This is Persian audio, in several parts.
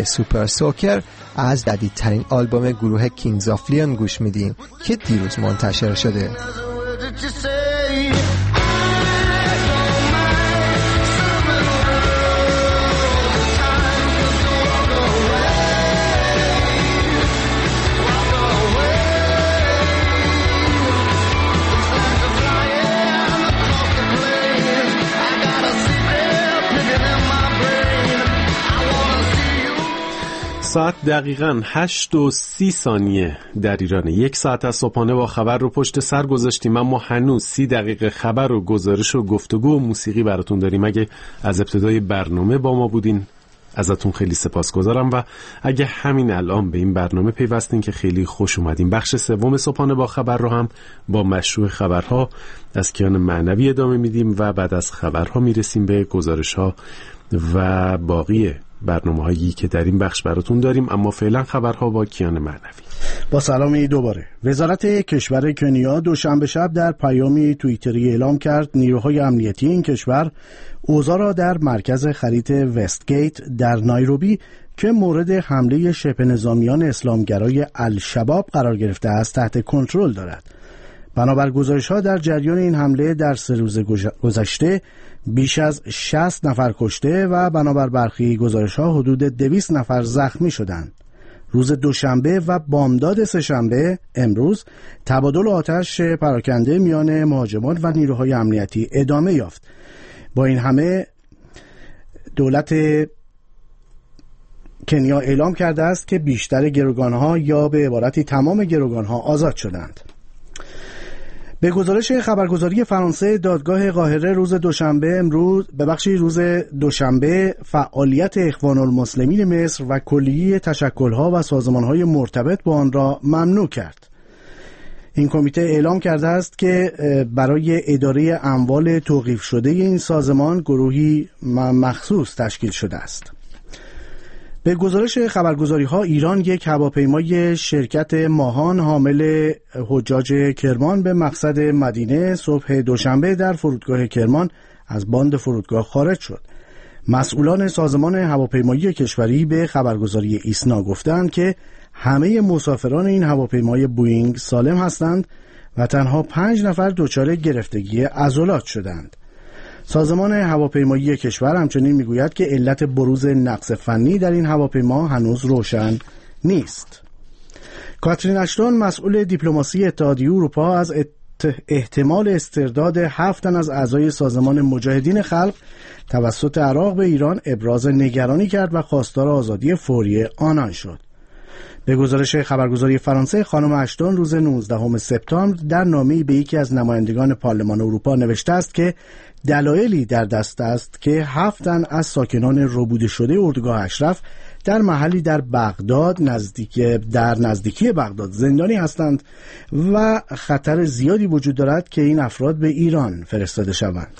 آهنگ سوپر سوکر از جدیدترین آلبوم گروه کینگز آف لیون گوش میدیم که دیروز منتشر شده. ساعت دقیقاً 8:30 در ایران. 1 ساعت از صبحانه با خبر رو پشت سر گذاشتیم، اما هنوز 30 دقیقه خبر و گزارش و گفتگو و موسیقی براتون داریم. اگه از ابتدای برنامه با ما بودین ازتون خیلی سپاسگزارم و اگه همین الان به این برنامه پیوستین که خیلی خوش اومدین. بخش سوم صبحانه با خبر رو هم با مشروع خبرها از کیان معنوی ادامه میدیم و بعد از خبرها میرسیم به گزارش‌ها و باقی برنامه‌هایی که در این بخش براتون داریم. اما فعلا خبرها با کیان معنوی. با سلامی دوباره. وزارت کشور کنیا دوشنبه شب در پیامی توییتری اعلام کرد نیروهای امنیتی این کشور اوضاع را در مرکز خرید وستگیت در نایروبی که مورد حمله شبه نظامیان اسلامگرای الشباب قرار گرفته است تحت کنترل دارد. بنابر گزارش‌ها در جریان این حمله در 3 روز گذشته بیش از 60 نفر کشته و بنابر برخی گزارش‌ها حدود 200 نفر زخمی شدند. روز دوشنبه و بامداد سه‌شنبه امروز تبادل آتش پراکنده میان مهاجمان و نیروهای امنیتی ادامه یافت. با این همه دولت کنیا اعلام کرده است که بیشتر گروگان‌ها یا به عبارتی تمام گروگان‌ها آزاد شدند. به گزارش خبرگزاری فرانسه دادگاه قاهره روز دوشنبه فعالیت اخوان المسلمین مصر و کلیه تشکل‌ها و سازمان‌های مرتبط با آن را ممنوع کرد. این کمیته اعلام کرده است که برای اداره اموال توقیف شده این سازمان گروهی مخصوص تشکیل شده است. به گزارش خبرگزاری‌ها ایران یک هواپیمای شرکت ماهان حامل حجاج کرمان به مقصد مدینه صبح دوشنبه در فرودگاه کرمان از باند فرودگاه خارج شد. مسئولان سازمان هواپیمایی کشوری به خبرگزاری ایسنا گفتند که همه مسافران این هواپیمای بوئینگ سالم هستند و تنها 5 نفر دچار گرفتگی عضلات شدند. سازمان هواپیمایی کشور همچنین میگوید که علت بروز نقص فنی در این هواپیما هنوز روشن نیست. کاترین اشتون مسئول دیپلماسی اتحادیه اروپا از احتمال استرداد 7 تن از اعضای سازمان مجاهدین خلق توسط عراق به ایران ابراز نگرانی کرد و خواستار آزادی فوری آنان شد. به گزارش خبرگزاری فرانسه خانم اشتون روز 19 سپتامبر در نامه‌ای به یکی از نمایندگان پارلمان اروپا نوشته است که دلایلی در دست است که 7 تن از ساکنان ربوده شده اردوگاه اشرف در محلی در بغداد نزدیکی بغداد زندانی هستند و خطر زیادی وجود دارد که این افراد به ایران فرستاده شوند.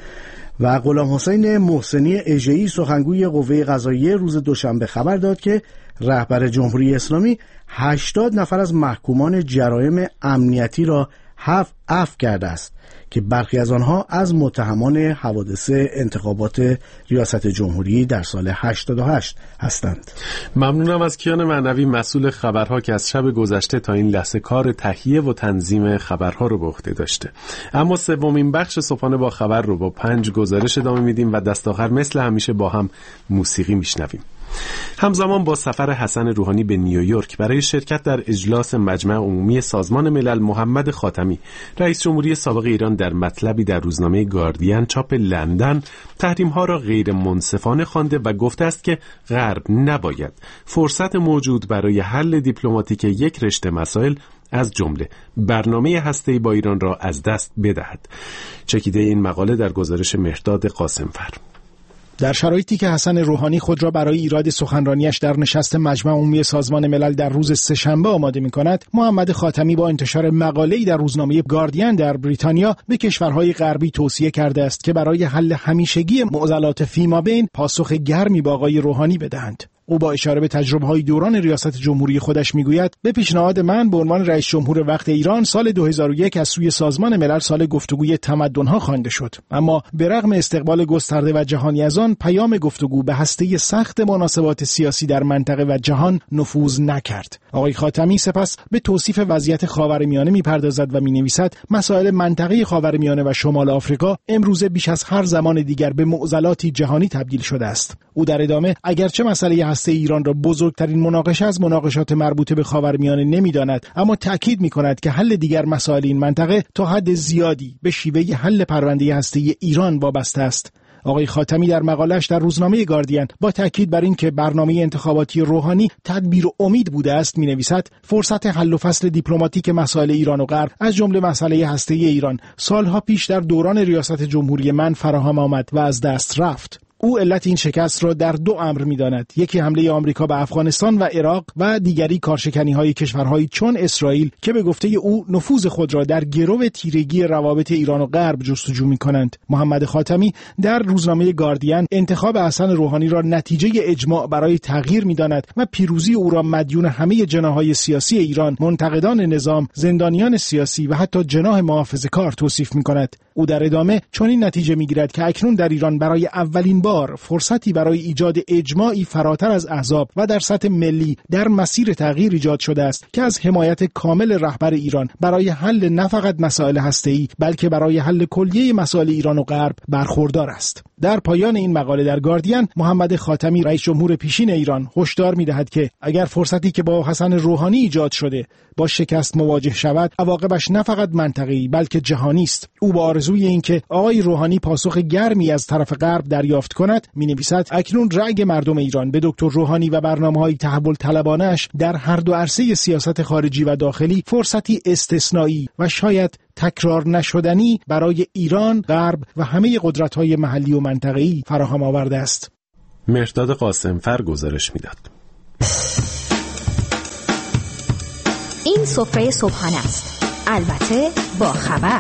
و غلام حسین محسنی اژه‌ای سخنگوی قوه قضاییه روز دوشنبه خبر داد که رهبر جمهوری اسلامی 80 نفر از محکومان جرایم امنیتی را عفو کرده است که برخی از آنها از متهمان حوادث انتخابات ریاست جمهوری در سال 88 هستند. ممنونم از کیان معنوی مسئول خبرها که از شب گذشته تا این لحظه کار تهیه و تنظیم خبرها رو به عهده داشته. اما سومین بخش صبحانه با خبر رو با 5 گزارش ادامه میدیم و دست آخر مثل همیشه با هم موسیقی میشنویم. همزمان با سفر حسن روحانی به نیویورک برای شرکت در اجلاس مجمع عمومی سازمان ملل، محمد خاتمی رئیس جمهوری سابق ایران در مطلبی در روزنامه گاردین چاپ لندن تحریم‌ها را غیر منصفانه خوانده و گفته است که غرب نباید فرصت موجود برای حل دیپلماتیک یک رشته مسائل از جمله برنامه هسته‌ای با ایران را از دست بدهد. چکیده این مقاله در گزارش مهرداد قاسمفر. در شرایطی که حسن روحانی خود را برای ایراد سخنرانیش در نشست مجمع عمومی سازمان ملل در روز سه‌شنبه آماده می‌کند، محمد خاتمی با انتشار مقاله‌ای در روزنامه گاردین در بریتانیا به کشورهای غربی توصیه کرده است که برای حل همیشگی معضلات فیمابین پاسخ گرمی با آقای روحانی بدهند. او با اشاره به تجربه‌های دوران ریاست جمهوری خودش میگوید به پیشنهاد من به عنوان رئیس جمهور وقت ایران سال 2001 از سوی سازمان ملل سال گفتگوی تمدن‌ها خوانده شد، اما به رغم استقبال گسترده و جهانی از آن پیام گفتگو به هسته سخت مناسبات سیاسی در منطقه و جهان نفوذ نکرد. آقای خاتمی سپس به توصیف وضعیت خاورمیانه می‌پردازد و می‌نویسد مسائل منطقه خاورمیانه و شمال آفریقا امروزه بیش از هر زمان دیگر به معضلاتی جهانی تبدیل شده است. او در ادامه اگرچه مسئله هسته ایران را بزرگترین مناقشه از مناقشات مربوطه به خاورمیانه نمی‌داند، اما تأکید می‌کند که حل دیگر مسائل این منطقه تا حد زیادی به شیوه حل پرونده هسته ایران وابسته است. آقای خاتمی در مقاله‌اش در روزنامه گاردین با تاکید بر این که برنامه انتخاباتی روحانی تدبیر و امید بوده است می‌نویسد فرصت حل و فصل دیپلماتیک مسائل ایران و غرب از جمله مسئله هسته‌ای ایران سالها پیش در دوران ریاست جمهوری من فراهم آمد و از دست رفت. او علت این شکست را در دو امر می‌داند: یکی حمله آمریکا به افغانستان و عراق و دیگری کارشکنی‌های کشورهایی چون اسرائیل که به گفته او نفوذ خود را در گرو تیرگی روابط ایران و غرب جستجو می‌کنند. محمد خاتمی در روزنامه گاردین انتخاب حسن روحانی را نتیجه اجماع برای تغییر می‌داند و پیروزی او را مدیون همه جناح‌های سیاسی ایران، منتقدان نظام، زندانیان سیاسی و حتی جناح محافظه‌کار توصیف می‌کند. او در ادامه چنین نتیجه می‌گیرد که اکنون در ایران برای اولین بار فرصتی برای ایجاد اجماعی فراتر از احزاب و در سطح ملی در مسیر تغییر ایجاد شده است که از حمایت کامل رهبر ایران برای حل نه فقط مسائل هسته‌ای بلکه برای حل کلیه مسائل ایران و غرب برخوردار است. در پایان این مقاله در گاردین، محمد خاتمی رئیس جمهور پیشین ایران هشدار می‌دهد که اگر فرصتی که با حسن روحانی ایجاد شده با شکست مواجه شود، عواقبش نه فقط منطقه‌ای بلکه جهانی است. او با آرزوی اینکه آقای روحانی پاسخ گرمی از طرف غرب دریافت کند، می‌نویسد اکنون رأی مردم ایران به دکتر روحانی و برنامه‌های تحول طلبانه‌اش در هر دو عرصه سیاست خارجی و داخلی فرصتی استثنایی و شاید تکرار نشدنی برای ایران، غرب و همه قدرت‌های محلی و منطقه‌ای فراهم آورده است. مهرداد قاسمفر گزارش می‌داد. این سفره صبحانه است، البته با خبر.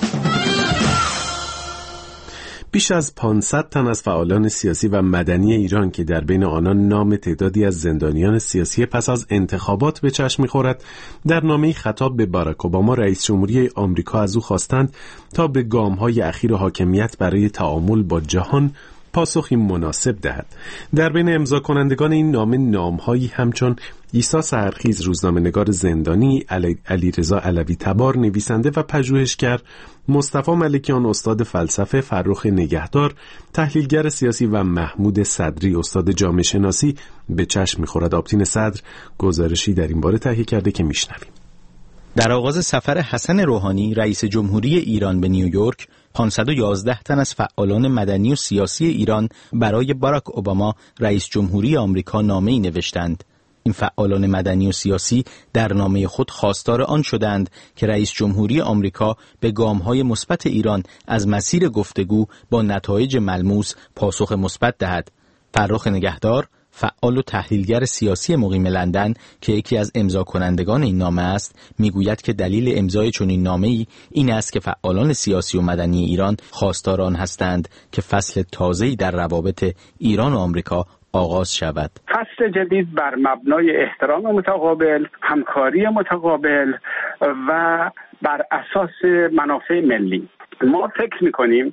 بیش از 500 تن از فعالان سیاسی و مدنی ایران که در بین آنان نام تعدادی از زندانیان سیاسی پس از انتخابات به چشم می‌خورد، در نامه‌ای خطاب به باراک اوباما رئیس جمهوری آمریکا از او خواستند تا به گام‌های اخیر حاکمیت برای تعامل با جهان پاسخی مناسب دهد. در بین امضا کنندگان این نامه نام‌هایی همچون عیسی سحرخیز روزنامه‌نگار زندانی، علیرضا علوی تبار نویسنده و پژوهشگر، مصطفی ملکیان استاد فلسفه، فرخ نگهدار تحلیلگر سیاسی و محمود صدری استاد جامعه شناسی به چشم می‌خورد. آبتین صدر گزارشی در این باره تهیه کرده که میشنویم. در آغاز سفر حسن روحانی رئیس جمهوری ایران به نیویورک، 511 تن از فعالان مدنی و سیاسی ایران برای باراک اوباما رئیس جمهوری آمریکا نامه‌ای نوشتند. این فعالان مدنی و سیاسی در نامه خود خواستار آن شدند که رئیس جمهوری آمریکا به گام‌های مثبت ایران از مسیر گفتگو با نتایج ملموس پاسخ مثبت دهد. فرخ نگهدار، فعال و تحلیلگر سیاسی مقیم لندن که یکی از امضا کنندگان این نامه است، میگوید که دلیل امضای چنین نامه‌ای این است که فعالان سیاسی و مدنی ایران خواستار آن هستند که فصل تازه‌ای در روابط ایران و آمریکا آغاز شود. فصل جدید بر مبنای احترام متقابل، همکاری متقابل و بر اساس منافع ملی. ما فکر می‌کنیم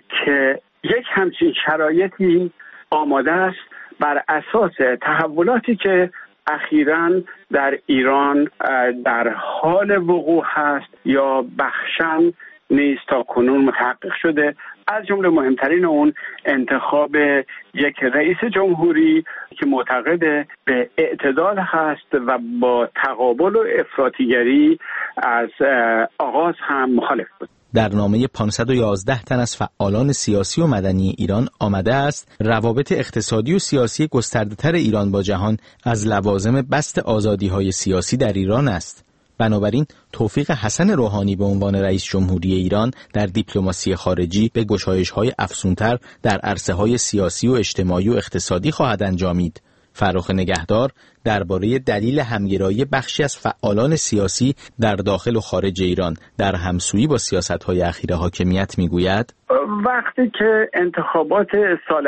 که یک همچین شرایطی آماده است بر اساس تحولاتی که اخیراً در ایران در حال وقوع هست یا بخشاً نیز تا کنون متحقق شده، از جمله مهمترین اون انتخاب یک رئیس جمهوری که معتقد به اعتدال هست و با تقابل و افراطیگری از آغاز هم مخالف بود. در نامه 511 تن از فعالان سیاسی و مدنی ایران آمده است روابط اقتصادی و سیاسی گسترده‌تر ایران با جهان از لوازم بسط آزادی‌های سیاسی در ایران است. بنابراین توفیق حسن روحانی به عنوان رئیس جمهوری ایران در دیپلماسی خارجی به گشایش‌های افزونتر در عرصه‌های سیاسی و اجتماعی و اقتصادی خواهد انجامید. فرخ نگهدار درباره دلیل همگرایی بخشی از فعالان سیاسی در داخل و خارج ایران در همسویی با سیاست‌های اخیر حاکمیت میگوید: وقتی که انتخابات سال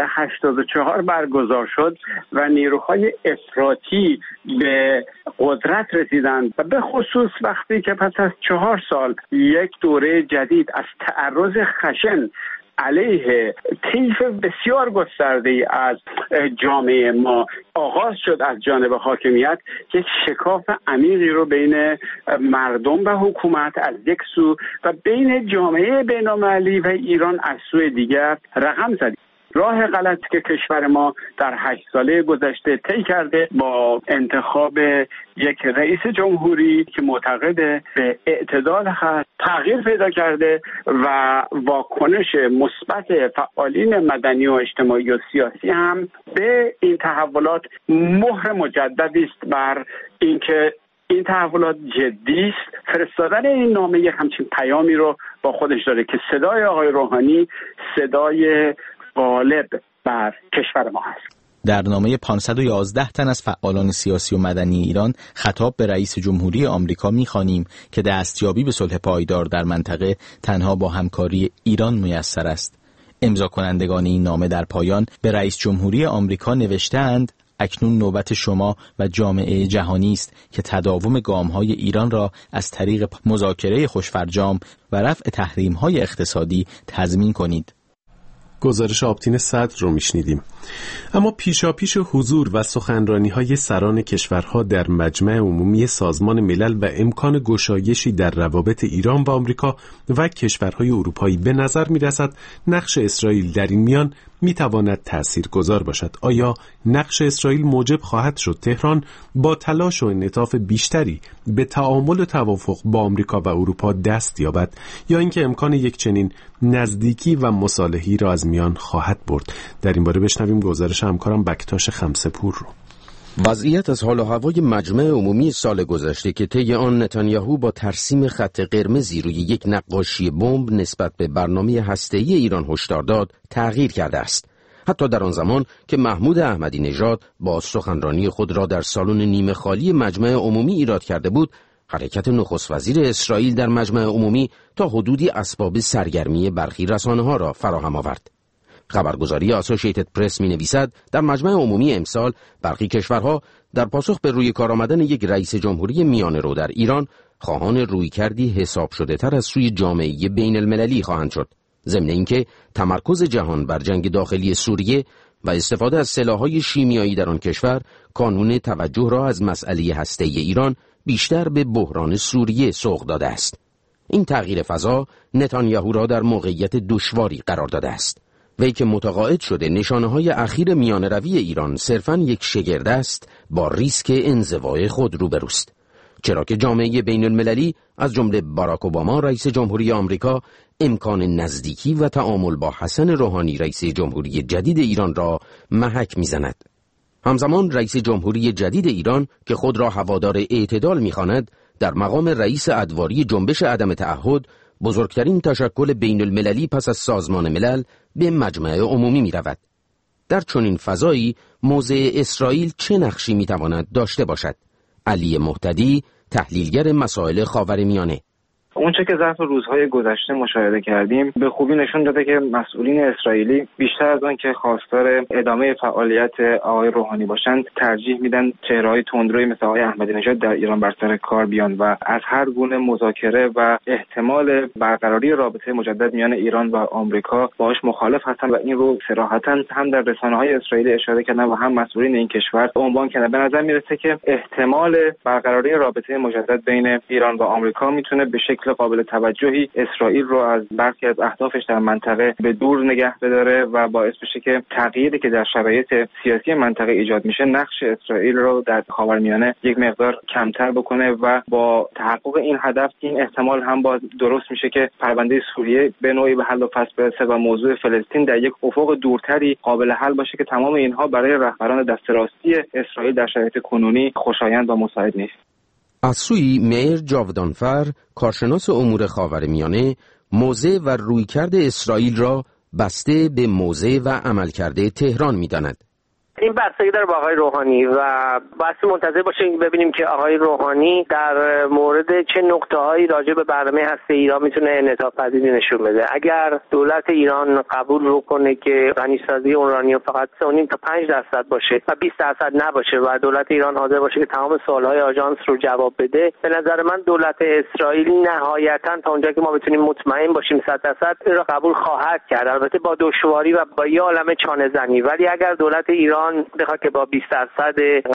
84 برگزار شد و نیروهای افراطی به قدرت رسیدند و به خصوص وقتی که پس از 4 سال یک دوره جدید از تعرض خشن علیه طیف بسیار گسترده‌ای از جامعه ما آغاز شد از جانب حاکمیت، یک شکاف عمیقی رو بین مردم و حکومت از یک سو و بین جامعه بین‌المللی و ایران از سوی دیگر رقم زد. راه غلطی که کشور ما در 8 ساله گذشته طی کرده با انتخاب یک رئیس جمهوری که معتقد به اعتدال هست تغییر پیدا کرده و واکنش مثبت فعالین مدنی و اجتماعی و سیاسی هم به این تحولات مهر مجددی است بر اینکه این تحولات جدی است. فرستادن این نامه یک همچین پیامی رو با خودش داره که صدای آقای روحانی صدای غالب بر کشور ما هست. در نامه 511 تن از فعالان سیاسی و مدنی ایران خطاب به رئیس جمهوری آمریکا می‌خوانیم که دستیابی به صلح پایدار در منطقه تنها با همکاری ایران میسر است. امضا کنندگان این نامه در پایان به رئیس جمهوری آمریکا نوشته‌اند: اکنون نوبت شما و جامعه جهانی است که تداوم گام‌های ایران را از طریق مذاکره خوشفرجام و رفع تحریم‌های اقتصادی تضمین کنید. گزارش آبتین صدر رو میشنیدیم. اما پیشاپیش حضور و سخنرانی‌های سران کشورها در مجمع عمومی سازمان ملل و امکان گشایشی در روابط ایران و آمریکا و کشورهای اروپایی به نظر می‌رسد نقش اسرائیل در این میان می‌تواند تأثیرگذار باشد. آیا نقش اسرائیل موجب خواهد شد تهران با تلاش و انعطاف بیشتری به تعامل و توافق با آمریکا و اروپا دست یابد، یا اینکه امکان یک چنین نزدیکی و مصالحی را از میان خواهد برد؟ در این باره بشنویم گزارش همکارم بکتاش خمسه‌پور رو. وضعیت از حال و هوای مجمع عمومی سال گذشته که طی آن نتانیاهو با ترسیم خط قرمزی روی یک نقاشی بمب نسبت به برنامه هسته‌ای ایران هشدار داد تغییر کرده است. حتی در آن زمان که محمود احمدی نژاد با سخنرانی خود را در سالن نیمه خالی مجمع عمومی ایراد کرده بود، حرکت نخست وزیر اسرائیل در مجمع عمومی تا حدودی اسباب سرگرمی برخی رسانه‌ها را فراهم آورد. خبرگزاری آسوشیتد پرس می‌نویسد در مجمع عمومی امسال برخی کشورها در پاسخ به روی کار آمدن یک رئیس جمهوری میانه‌رو در ایران خواهان رویکردی حساب شده تر از سوی جامعه بین المللی خواهند شد، ضمن اینکه تمرکز جهان بر جنگ داخلی سوریه و استفاده از سلاح‌های شیمیایی در آن کشور کانون توجه را از مسئله هسته‌ای ایران بیشتر به بحران سوریه سوق داده است. این تغییر فضا نتانیاهو را در موقعیت دشواری قرار داده است. وی که متقاعد شده نشانه‌های اخیر میانه‌روی ایران صرفاً یک شگرد است، با ریسک انزوای خود روبروست، چرا که جامعه بین المللی از جمله باراک اوباما رئیس جمهوری آمریکا امکان نزدیکی و تعامل با حسن روحانی رئیس جمهوری جدید ایران را محک می‌زند. همزمان رئیس جمهوری جدید ایران که خود را هوادار اعتدال می‌خواند، در مقام رئیس ادواری جنبش عدم تعهد، بزرگترین تشکل بین المللی پس از سازمان ملل، به مجمع عمومی می رود. در چنین فضایی موضع اسرائیل چه نقشی می تواند داشته باشد؟ علی مهتدی، تحلیلگر مسائل خاورمیانه: اونچه که ظرف روزهای گذشته مشاهده کردیم به خوبی نشون داده که مسئولین اسرائیلی بیشتر از آن که خواستار ادامه فعالیت آقای روحانی باشند، ترجیح میدن چهره‌های تندروی مثل آقای احمدی نژاد در ایران بر سر کار بیان و از هر گونه مذاکره و احتمال برقراری رابطه مجدد میان ایران و آمریکا باهاش مخالف هستند و این رو صراحتاً هم در رسانه‌های اسرائیلی اشاره کردن و هم مسئولین این کشور عنوان کردن. به نظر میرسه که احتمال برقراری رابطه مجدد بین ایران و آمریکا میتونه به شکل قابل توجهی اسرائیل رو از برخی از اهدافش در منطقه به دور نگه بداره و باعث بشه که تغییری که در شرایط سیاسی منطقه ایجاد میشه نقش اسرائیل رو در خاورمیانه یک مقدار کمتر بکنه و با تحقق این هدف این احتمال هم باز درست میشه که پرونده سوریه به نوعی به حل و فصل برسه و موضوع فلسطین در یک افق دورتری قابل حل باشه که تمام اینها برای رهبران دست راستی اسرائیل در شرایط کنونی خوشایند و مساعد نیست. از سوی میر جاودانفر، کارشناس امور خاورمیانه، موضع و رویکرد اسرائیل را بسته به موضع و عملکرد تهران می‌داند. این بستگی داره با آقای روحانی و باید منتظر باشیم ببینیم که آقای روحانی در مورد چه نقطه‌هایی راجع به برنامه هسته ایران میتونه انعطاف پذیری نشون بده. اگر دولت ایران قبول بکنه که غنیسازی اورانیوم فقط 3.5 تا 5% باشه و 20% نباشه و دولت ایران حاضر باشه که تمام سوال‌های آژانس رو جواب بده، به نظر من دولت اسرائیل نهایتاً تا اونجایی که ما بتونیم مطمئن باشیم 100% این رو قبول خواهد کرد، البته با دشواری و با یه عالمه چانه‌زنی. ولی اگر دولت ایران بخواد که با 20%